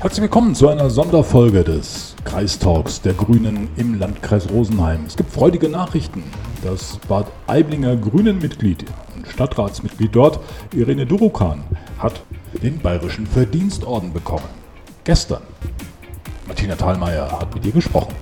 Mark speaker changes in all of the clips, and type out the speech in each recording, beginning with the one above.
Speaker 1: Herzlich willkommen zu einer Sonderfolge des Kreistalks der Grünen im Landkreis Rosenheim. Es gibt freudige Nachrichten. Das Bad Aiblinger Grünen-Mitglied und Stadtratsmitglied dort, Irene Durokan, hat den Bayerischen Verdienstorden bekommen. Gestern. Martina Thalmeier hat mit ihr gesprochen.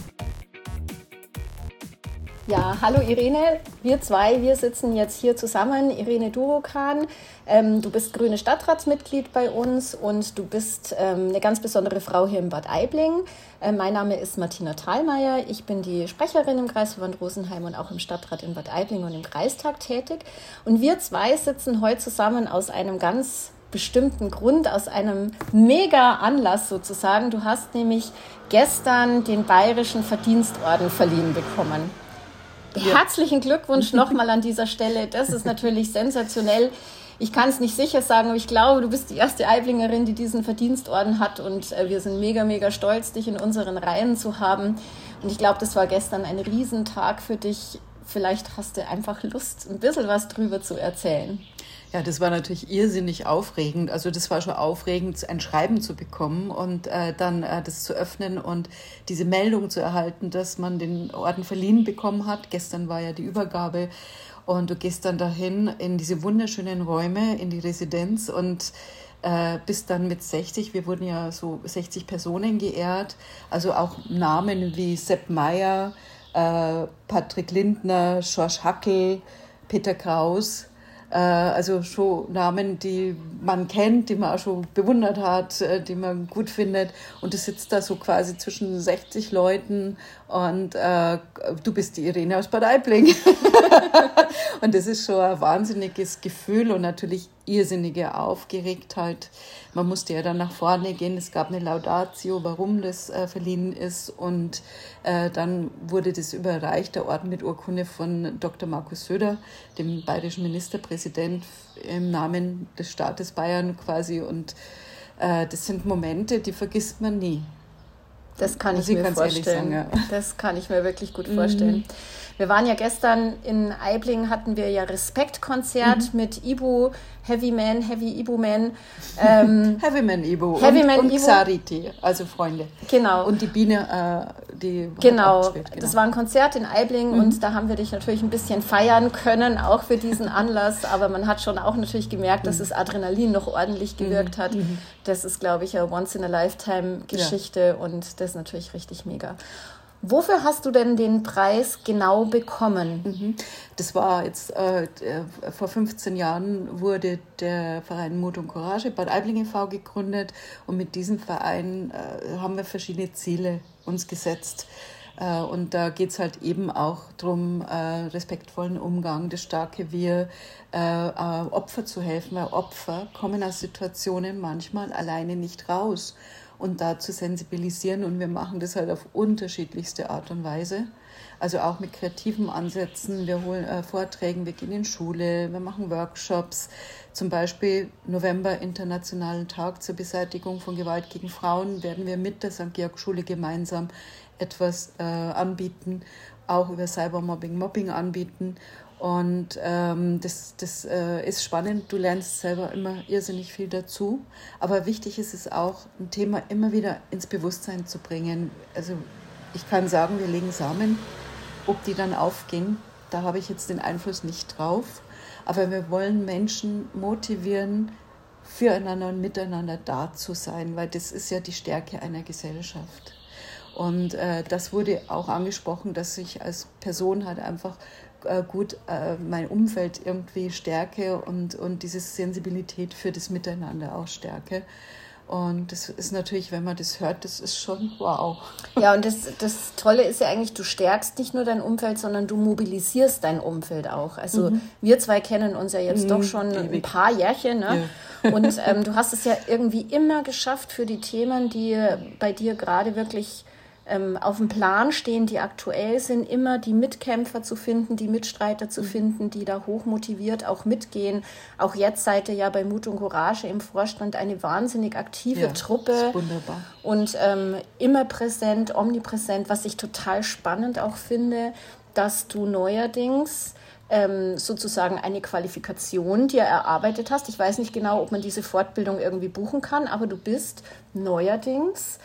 Speaker 2: Ja, hallo Irene, wir sitzen jetzt hier zusammen. Irene Durokan, du bist grüne Stadtratsmitglied bei uns und du bist eine ganz besondere Frau hier im Bad Aibling. Mein Name ist Martina Thalmeier, ich bin die Sprecherin im Kreisverband Rosenheim und auch im Stadtrat in Bad Aibling und im Kreistag tätig. Und wir zwei sitzen heute zusammen aus einem ganz bestimmten Grund, aus einem Mega-Anlass sozusagen. Du hast nämlich gestern den Bayerischen Verdienstorden verliehen bekommen. Ja. Herzlichen Glückwunsch nochmal an dieser Stelle. Das ist natürlich sensationell. Ich kann es nicht sicher sagen, aber ich glaube, du bist die erste Aiblingerin, die diesen Verdienstorden hat und wir sind mega, mega stolz, dich in unseren Reihen zu haben. Und ich glaube, das war gestern ein Riesentag für dich. Vielleicht hast du einfach Lust, ein bisschen was drüber zu erzählen.
Speaker 3: Ja, das war natürlich irrsinnig aufregend. Also das war schon aufregend, ein Schreiben zu bekommen und dann das zu öffnen und diese Meldung zu erhalten, dass man den Orden verliehen bekommen hat. Gestern war ja die Übergabe und du gehst dann dahin in diese wunderschönen Räume, in die Residenz und bist dann mit 60, wir wurden ja so 60 Personen geehrt, also auch Namen wie Sepp Meier, Patrick Lindner, George Hackel, Peter Kraus. Also schon Namen, die man kennt, die man auch schon bewundert hat, die man gut findet. Und du sitzt da so quasi zwischen 60 Leuten und du bist die Irene aus Bad Aibling. Und das ist schon ein wahnsinniges Gefühl und natürlich irrsinnige Aufgeregtheit. Man musste ja dann nach vorne gehen. Es gab eine Laudatio, warum das verliehen ist. Und dann wurde das überreicht, der Orden mit Urkunde von Dr. Markus Söder, dem bayerischen Ministerpräsident im Namen des Staates Bayern quasi. Und das sind Momente, die vergisst man nie.
Speaker 2: Das kann ich mir vorstellen. Sagen, ja. Das kann ich mir wirklich gut vorstellen. Wir waren ja gestern in Aibling, hatten wir ja Respektkonzert mit Ibu, Heavy Ibu Man.
Speaker 3: Heavyman Ibu und Xariti, also Freunde.
Speaker 2: Genau.
Speaker 3: Und die Biene, die
Speaker 2: genau. Gespielt, genau. Das war ein Konzert in Aibling und da haben wir dich natürlich ein bisschen feiern können, auch für diesen Anlass. Aber man hat schon auch natürlich gemerkt, dass das Adrenalin noch ordentlich gewirkt hat. Das ist, glaube ich, eine Once-in-a-Lifetime-Geschichte und das ist natürlich richtig mega. Wofür hast du denn den Preis genau bekommen?
Speaker 3: Das war jetzt, vor 15 Jahren wurde der Verein Mut und Courage Bad Aibling e.V. gegründet und mit diesem Verein haben wir verschiedene Ziele uns gesetzt. Und da geht es halt eben auch darum, respektvollen Umgang, das starke Wir, Opfer zu helfen, weil Opfer kommen aus Situationen manchmal alleine nicht raus. Und da zu sensibilisieren und wir machen das halt auf unterschiedlichste Art und Weise. Also auch mit kreativen Ansätzen, wir holen Vorträgen, wir gehen in Schule, wir machen Workshops, zum Beispiel November Internationalen Tag zur Beseitigung von Gewalt gegen Frauen werden wir mit der St. Georg Schule gemeinsam etwas anbieten, auch über Cybermobbing, Mobbing anbieten. Und das ist spannend, du lernst selber immer irrsinnig viel dazu. Aber wichtig ist es auch, ein Thema immer wieder ins Bewusstsein zu bringen. Also ich kann sagen, wir legen Samen, ob die dann aufgehen, da habe ich jetzt den Einfluss nicht drauf. Aber wir wollen Menschen motivieren, füreinander und miteinander da zu sein, weil das ist ja die Stärke einer Gesellschaft. Und das wurde auch angesprochen, dass ich als Person halt einfach gut mein Umfeld irgendwie stärke und diese Sensibilität für das Miteinander auch stärke. Und das ist natürlich, wenn man das hört, das ist schon wow.
Speaker 2: Ja, und das Tolle ist ja eigentlich, du stärkst nicht nur dein Umfeld, sondern du mobilisierst dein Umfeld auch. Also wir zwei kennen uns ja jetzt doch schon ein paar Jährchen, ne? Ja. Und du hast es ja irgendwie immer geschafft für die Themen, die bei dir gerade wirklich auf dem Plan stehen, die aktuell sind, immer die Mitkämpfer zu finden, die Mitstreiter zu finden, die da hochmotiviert auch mitgehen. Auch jetzt seid ihr ja bei Mut und Courage im Vorstand eine wahnsinnig aktive Truppe.
Speaker 3: Das ist wunderbar.
Speaker 2: Und immer präsent, omnipräsent, was ich total spannend auch finde, dass du neuerdings sozusagen eine Qualifikation dir erarbeitet hast. Ich weiß nicht genau, ob man diese Fortbildung irgendwie buchen kann, aber du bist neuerdings,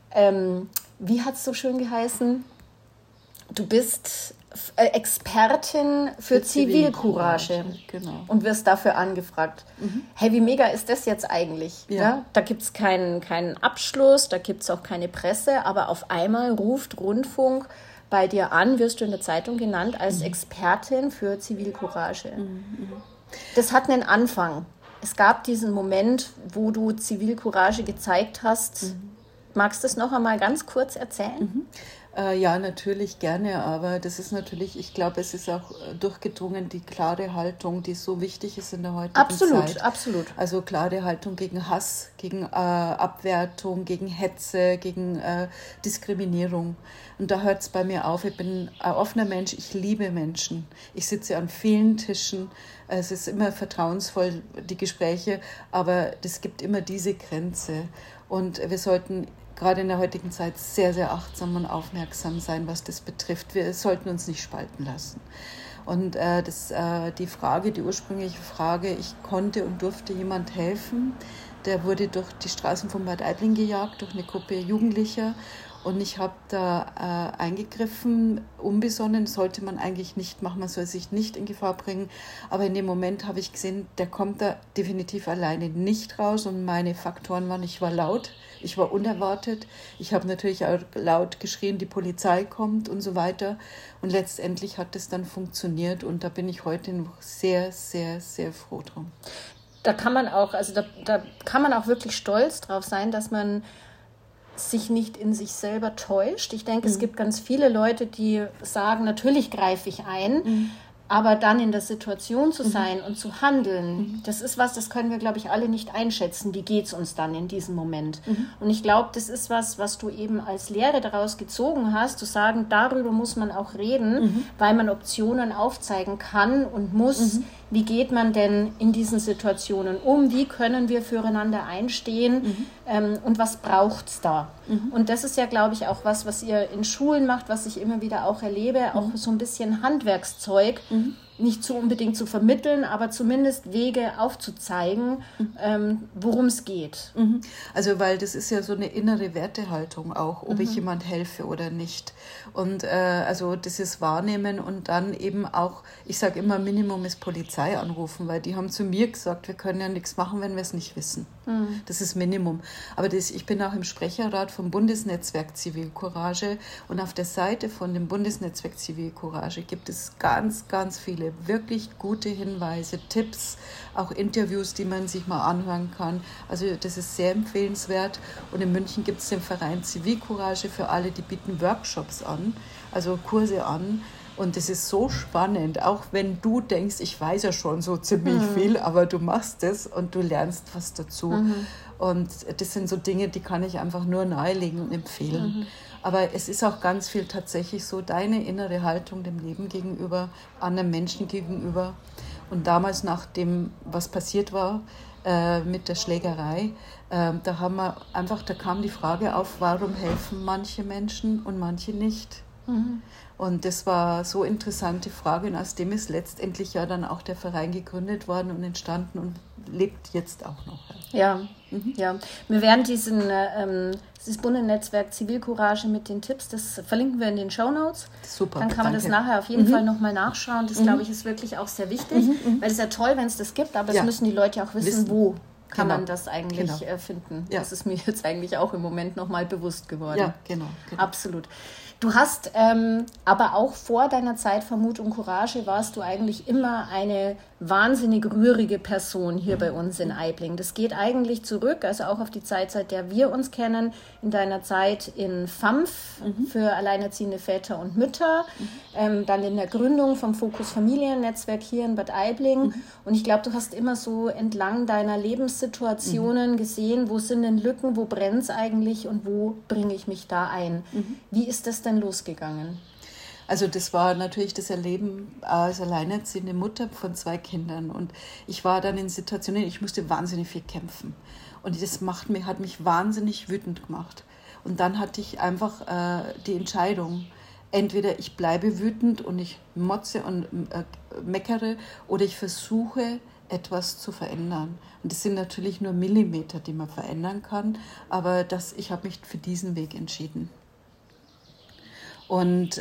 Speaker 2: wie hat es so schön geheißen, du bist Expertin für Zivilcourage
Speaker 3: genau.
Speaker 2: und wirst dafür angefragt. Hey, wie mega ist das jetzt eigentlich?
Speaker 3: Ja.
Speaker 2: Ja? Da gibt es keinen Abschluss, da gibt es auch keine Presse, aber auf einmal ruft Rundfunk bei dir an, wirst du in der Zeitung genannt als Expertin für Zivilcourage. Das hat einen Anfang. Es gab diesen Moment, wo du Zivilcourage gezeigt hast. Magst du das noch einmal ganz kurz erzählen?
Speaker 3: Ja, natürlich gerne, aber das ist natürlich, ich glaube, es ist auch durchgedrungen, die klare Haltung, die so wichtig ist in der heutigen Zeit.
Speaker 2: Absolut.
Speaker 3: Also klare Haltung gegen Hass, gegen Abwertung, gegen Hetze, gegen Diskriminierung. Und da hört es bei mir auf. Ich bin ein offener Mensch, ich liebe Menschen. Ich sitze an vielen Tischen, es ist immer vertrauensvoll, die Gespräche, aber es gibt immer diese Grenze. Und wir sollten gerade in der heutigen Zeit sehr, sehr achtsam und aufmerksam sein, was das betrifft. Wir sollten uns nicht spalten lassen. Und die ursprüngliche Frage, ich konnte und durfte jemand helfen, der wurde durch die Straßen von Bad Aibling gejagt, durch eine Gruppe Jugendlicher. Und ich habe da eingegriffen, unbesonnen, sollte man eigentlich nicht machen, man soll sich nicht in Gefahr bringen. Aber in dem Moment habe ich gesehen, der kommt da definitiv alleine nicht raus. Und meine Faktoren waren, ich war laut, ich war unerwartet. Ich habe natürlich auch laut geschrien, die Polizei kommt und so weiter. Und letztendlich hat es dann funktioniert und da bin ich heute noch sehr, sehr, sehr froh drum.
Speaker 2: Da kann man auch wirklich stolz drauf sein, dass man sich nicht in sich selber täuscht. Ich denke, es gibt ganz viele Leute, die sagen, natürlich greife ich ein, aber dann in der Situation zu sein und zu handeln, das ist was, das können wir, glaube ich, alle nicht einschätzen. Wie geht es uns dann in diesem Moment? Und ich glaube, das ist was du eben als Lehre daraus gezogen hast, zu sagen, darüber muss man auch reden, weil man Optionen aufzeigen kann und muss. Wie geht man denn in diesen Situationen um? Wie können wir füreinander einstehen? Und was braucht es da? Und das ist ja, glaube ich, auch was ihr in Schulen macht, was ich immer wieder auch erlebe, auch so ein bisschen Handwerkszeug, nicht so unbedingt zu vermitteln, aber zumindest Wege aufzuzeigen, worum es geht.
Speaker 3: Also weil das ist ja so eine innere Wertehaltung auch, ob ich jemand helfe oder nicht. Und also das ist Wahrnehmen und dann eben auch, ich sage immer, Minimum ist Polizei anrufen, weil die haben zu mir gesagt, wir können ja nichts machen, wenn wir es nicht wissen. Das ist Minimum. Aber ich bin auch im Sprecherrat vom Bundesnetzwerk Zivilcourage und auf der Seite von dem Bundesnetzwerk Zivilcourage gibt es ganz, ganz viele wirklich gute Hinweise, Tipps, auch Interviews, die man sich mal anhören kann. Also das ist sehr empfehlenswert. Und in München gibt es den Verein Zivilcourage für alle, die bieten Workshops an, also Kurse an. Und das ist so spannend, auch wenn du denkst, ich weiß ja schon so ziemlich viel, aber du machst es und du lernst was dazu. Und das sind so Dinge, die kann ich einfach nur nahelegen und empfehlen. Aber es ist auch ganz viel tatsächlich so deine innere Haltung dem Leben gegenüber, anderen Menschen gegenüber. Und damals nach dem, was passiert war mit der Schlägerei, da kam die Frage auf, warum helfen manche Menschen und manche nicht? Und das war so eine interessante Frage und aus dem ist letztendlich ja dann auch der Verein gegründet worden und entstanden und lebt jetzt auch noch.
Speaker 2: Ja. Wir werden dieses Bundesnetzwerk Zivilcourage mit den Tipps, das verlinken wir in den Shownotes.
Speaker 3: Super,
Speaker 2: dann kann man das nachher auf jeden Fall nochmal nachschauen. Das, glaube ich, ist wirklich auch sehr wichtig, weil es ist ja toll, wenn es das gibt, aber es müssen die Leute auch wissen, wo kann man das eigentlich finden. Ja. Das ist mir jetzt eigentlich auch im Moment nochmal bewusst geworden.
Speaker 3: Ja, genau.
Speaker 2: Absolut. Du hast aber auch vor deiner Zeit für Mut und Courage warst du eigentlich immer eine wahnsinnig rührige Person hier bei uns in Aibling. Das geht eigentlich zurück, also auch auf die Zeit, seit der wir uns kennen, in deiner Zeit in FAMF für alleinerziehende Väter und Mütter, dann in der Gründung vom Fokus Familiennetzwerk hier in Bad Aibling. Und ich glaube, du hast immer so entlang deiner Lebenssituationen gesehen, wo sind denn Lücken, wo brennt es eigentlich und wo bringe ich mich da ein. Wie ist das denn losgegangen?
Speaker 3: Also das war natürlich das Erleben als alleinerziehende Mutter von 2 Kindern und ich war dann in Situationen, ich musste wahnsinnig viel kämpfen und das hat mich wahnsinnig wütend gemacht und dann hatte ich einfach die Entscheidung, entweder ich bleibe wütend und ich motze und meckere oder ich versuche, etwas zu verändern. Und das sind natürlich nur Millimeter, die man verändern kann, aber ich habe mich für diesen Weg entschieden. Und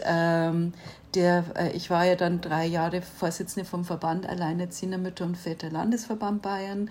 Speaker 3: ich war ja dann 3 Jahre Vorsitzende vom Verband Alleinerziehender Mütter und Väter Landesverband Bayern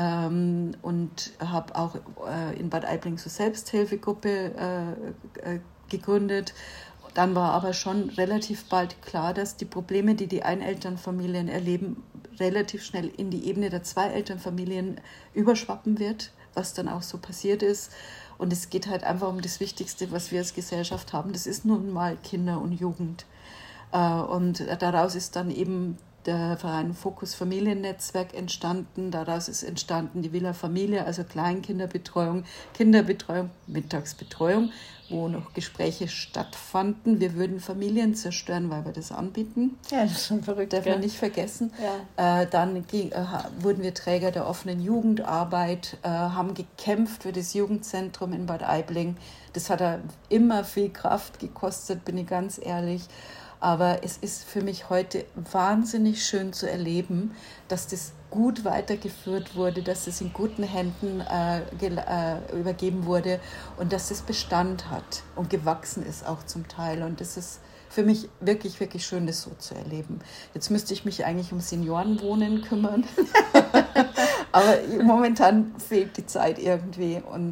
Speaker 3: und habe auch in Bad Aibling so Selbsthilfegruppe gegründet. Dann war aber schon relativ bald klar, dass die Probleme, die die Einelternfamilien erleben, relativ schnell in die Ebene der Zwei-Elternfamilien überschwappen wird, was dann auch so passiert ist. Und es geht halt einfach um das Wichtigste, was wir als Gesellschaft haben. Das ist nun mal Kinder und Jugend. Und daraus ist dann eben der Verein Fokus Familiennetzwerk entstanden. Daraus ist entstanden die Villa Familia, also Kleinkinderbetreuung, Kinderbetreuung, Mittagsbetreuung, wo noch Gespräche stattfanden. Wir würden Familien zerstören, weil wir das anbieten.
Speaker 2: Ja, das ist schon verrückt.
Speaker 3: Darf man nicht vergessen. Ja. Dann wurden wir Träger der offenen Jugendarbeit, haben gekämpft für das Jugendzentrum in Bad Aibling. Das hat immer viel Kraft gekostet, bin ich ganz ehrlich. Aber es ist für mich heute wahnsinnig schön zu erleben, dass das gut weitergeführt wurde, dass es in guten Händen übergeben wurde und dass es Bestand hat und gewachsen ist auch zum Teil. Und das ist für mich wirklich, wirklich schön, das so zu erleben. Jetzt müsste ich mich eigentlich um Seniorenwohnen kümmern, aber momentan fehlt die Zeit irgendwie und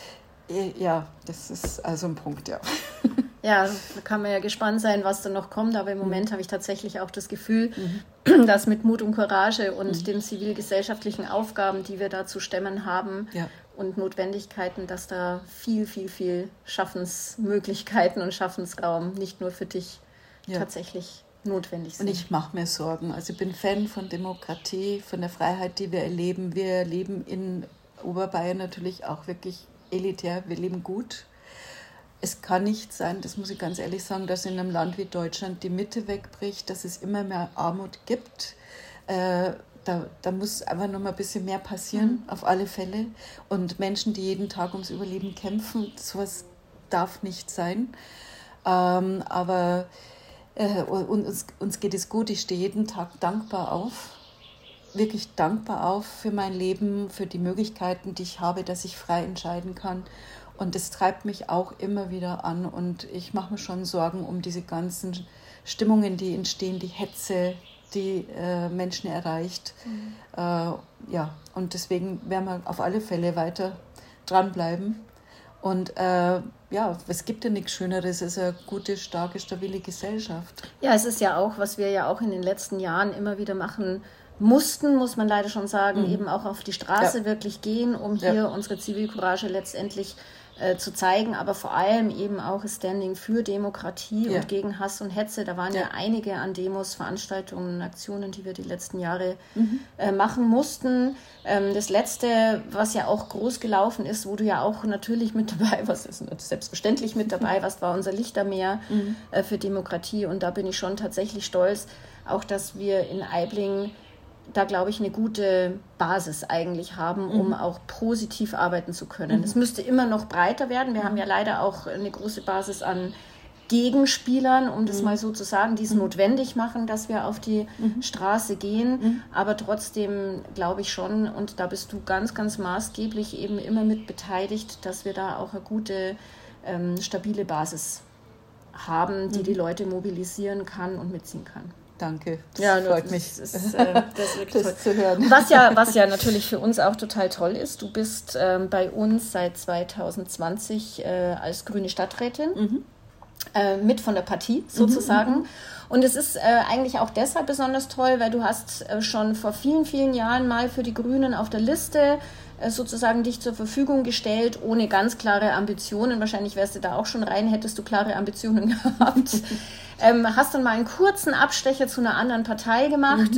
Speaker 3: ja, das ist also ein Punkt, ja.
Speaker 2: Ja, da kann man ja gespannt sein, was da noch kommt, aber im Moment habe ich tatsächlich auch das Gefühl, dass mit Mut und Courage und den zivilgesellschaftlichen Aufgaben, die wir da zu stemmen haben und Notwendigkeiten, dass da viel, viel, viel Schaffensmöglichkeiten und Schaffensraum nicht nur für dich tatsächlich notwendig sind.
Speaker 3: Und ich mache mir Sorgen. Also ich bin Fan von Demokratie, von der Freiheit, die wir erleben. Wir leben in Oberbayern natürlich auch wirklich elitär, wir leben gut. Es kann nicht sein, das muss ich ganz ehrlich sagen, dass in einem Land wie Deutschland die Mitte wegbricht, dass es immer mehr Armut gibt. Da muss einfach noch mal ein bisschen mehr passieren, auf alle Fälle. Und Menschen, die jeden Tag ums Überleben kämpfen, sowas darf nicht sein. Aber uns geht es gut, ich stehe jeden Tag dankbar auf. Wirklich dankbar auf für mein Leben, für die Möglichkeiten, die ich habe, dass ich frei entscheiden kann. Und das treibt mich auch immer wieder an und ich mache mir schon Sorgen um diese ganzen Stimmungen, die entstehen, die Hetze, die Menschen erreicht. Und deswegen werden wir auf alle Fälle weiter dranbleiben. Und es gibt ja nichts Schöneres als eine gute, starke, stabile Gesellschaft.
Speaker 2: Ja, es ist ja auch, was wir ja auch in den letzten Jahren immer wieder machen mussten, muss man leider schon sagen, eben auch auf die Straße wirklich gehen, um hier unsere Zivilcourage letztendlich zu zeigen, aber vor allem eben auch das Standing für Demokratie und gegen Hass und Hetze. Da waren ja einige an Demos, Veranstaltungen, Aktionen, die wir die letzten Jahre machen mussten. Das Letzte, was ja auch groß gelaufen ist, wo du ja auch natürlich mit dabei warst, ist selbstverständlich mit dabei warst, war unser Lichtermeer für Demokratie. Und da bin ich schon tatsächlich stolz, auch dass wir in Aibling da, glaube ich, eine gute Basis eigentlich haben, um auch positiv arbeiten zu können. Es müsste immer noch breiter werden. Wir haben ja leider auch eine große Basis an Gegenspielern, um das mal so zu sagen, die es notwendig machen, dass wir auf die Straße gehen. Aber trotzdem glaube ich schon, und da bist du ganz, ganz maßgeblich eben immer mit beteiligt, dass wir da auch eine gute, stabile Basis haben, die die Leute mobilisieren kann und mitziehen kann.
Speaker 3: Danke, das freut mich, das
Speaker 2: zu hören. Was ja natürlich für uns auch total toll ist, du bist bei uns seit 2020 als grüne Stadträtin mit von der Partie sozusagen. Und es ist eigentlich auch deshalb besonders toll, weil du hast schon vor vielen, vielen Jahren mal für die Grünen auf der Liste sozusagen dich zur Verfügung gestellt, ohne ganz klare Ambitionen. Wahrscheinlich wärst du da auch schon rein, hättest du klare Ambitionen gehabt. Hast dann mal einen kurzen Abstecher zu einer anderen Partei gemacht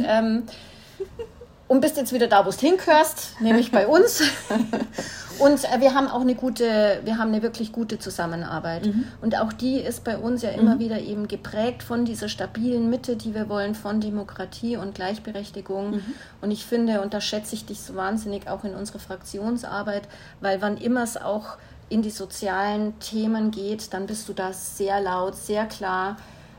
Speaker 2: und bist jetzt wieder da, wo du hingehörst, nämlich bei uns. Und wir haben auch eine wirklich gute Zusammenarbeit. Und auch die ist bei uns ja immer wieder eben geprägt von dieser stabilen Mitte, die wir wollen, von Demokratie und Gleichberechtigung. Und ich finde, und da schätze ich dich so wahnsinnig auch in unserer Fraktionsarbeit, weil wann immer es auch in die sozialen Themen geht, dann bist du da sehr laut, sehr klar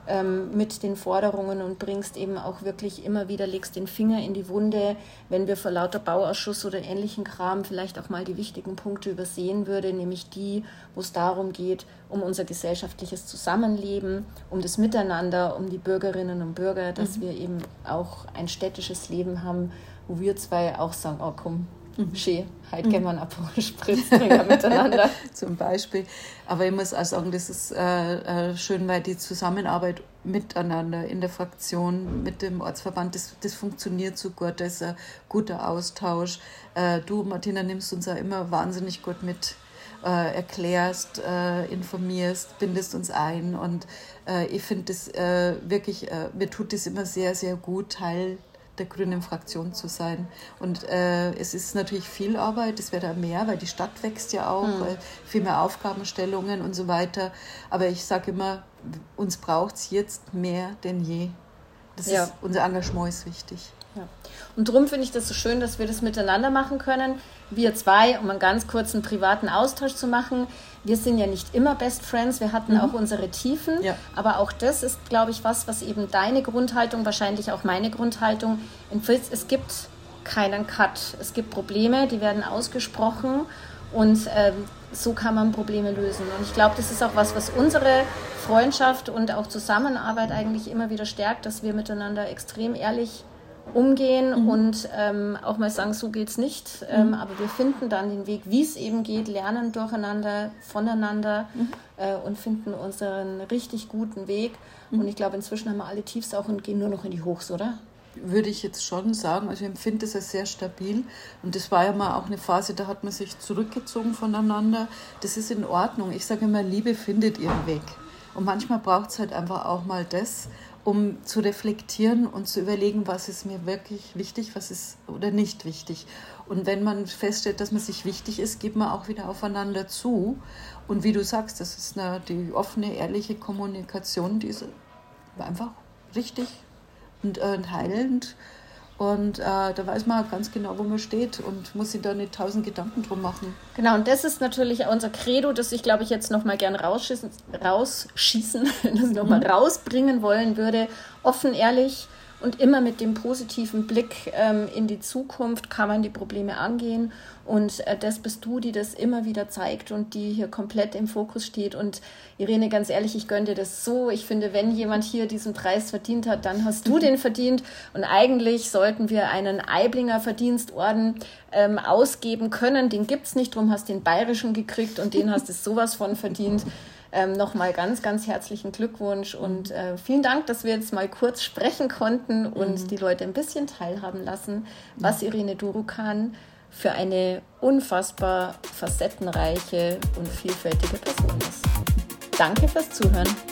Speaker 2: mit den Forderungen und bringst eben auch wirklich immer wieder, legst den Finger in die Wunde, wenn wir vor lauter Bauausschuss oder ähnlichen Kram vielleicht auch mal die wichtigen Punkte übersehen würde, nämlich die, wo es darum geht, um unser gesellschaftliches Zusammenleben, um das Miteinander, um die Bürgerinnen und Bürger, dass wir eben auch ein städtisches Leben haben, wo wir zwei auch sagen, oh komm, schön, heute gehen wir einen Aperol-Spritz trinken miteinander.
Speaker 3: Zum Beispiel. Aber ich muss auch sagen, das ist schön, weil die Zusammenarbeit miteinander in der Fraktion mit dem Ortsverband, das funktioniert so gut, da ist ein guter Austausch. Du, Martina, nimmst uns auch immer wahnsinnig gut mit, erklärst, informierst, bindest uns ein und ich finde das wirklich, mir tut das immer sehr, sehr gut, Teil der grünen Fraktion zu sein. Und es ist natürlich viel Arbeit, es wird auch mehr, weil die Stadt wächst ja auch, viel mehr Aufgabenstellungen und so weiter. Aber ich sage immer, uns braucht es jetzt mehr denn je. Unser Engagement ist wichtig.
Speaker 2: Ja. Und darum finde ich das so schön, dass wir das miteinander machen können. Wir zwei, um einen ganz kurzen privaten Austausch zu machen. Wir sind ja nicht immer Best Friends, wir hatten auch unsere Tiefen, aber auch das ist, glaube ich, was eben deine Grundhaltung, wahrscheinlich auch meine Grundhaltung, es gibt keinen Cut. Es gibt Probleme, die werden ausgesprochen und so kann man Probleme lösen. Und ich glaube, das ist auch was unsere Freundschaft und auch Zusammenarbeit eigentlich immer wieder stärkt, dass wir miteinander extrem ehrlich umgehen und auch mal sagen, so geht's nicht, aber wir finden dann den Weg, wie es eben geht, lernen durcheinander, voneinander und finden unseren richtig guten Weg und ich glaube, inzwischen haben wir alle Tiefs auch und gehen nur noch in die Hochs, oder?
Speaker 3: Würde ich jetzt schon sagen, also ich empfinde es als sehr stabil und das war ja mal auch eine Phase, da hat man sich zurückgezogen voneinander, das ist in Ordnung, ich sage immer, Liebe findet ihren Weg und manchmal braucht es halt einfach auch mal das, um zu reflektieren und zu überlegen, was ist mir wirklich wichtig, was ist oder nicht wichtig. Und wenn man feststellt, dass man sich wichtig ist, geht man auch wieder aufeinander zu. Und wie du sagst, das ist die offene, ehrliche Kommunikation, die ist einfach richtig und heilend. Und da weiß man ganz genau, wo man steht und muss sich da nicht 1000 Gedanken drum machen.
Speaker 2: Genau, und das ist natürlich unser Credo, das ich, glaube ich, jetzt nochmal gern rausschießen, das nochmal rausbringen wollen würde. Offen, ehrlich und immer mit dem positiven Blick in die Zukunft kann man die Probleme angehen. Und das bist du, die das immer wieder zeigt und die hier komplett im Fokus steht. Und Irene, ganz ehrlich, ich gönne dir das so. Ich finde, wenn jemand hier diesen Preis verdient hat, dann hast du den verdient. Und eigentlich sollten wir einen Aiblinger Verdienstorden ausgeben können. Den gibt's nicht, drum hast du den bayerischen gekriegt und den hast du sowas von verdient. Nochmal ganz, ganz herzlichen Glückwunsch und vielen Dank, dass wir jetzt mal kurz sprechen konnten und die Leute ein bisschen teilhaben lassen, was Irene Durukan für eine unfassbar facettenreiche und vielfältige Person ist. Danke fürs Zuhören.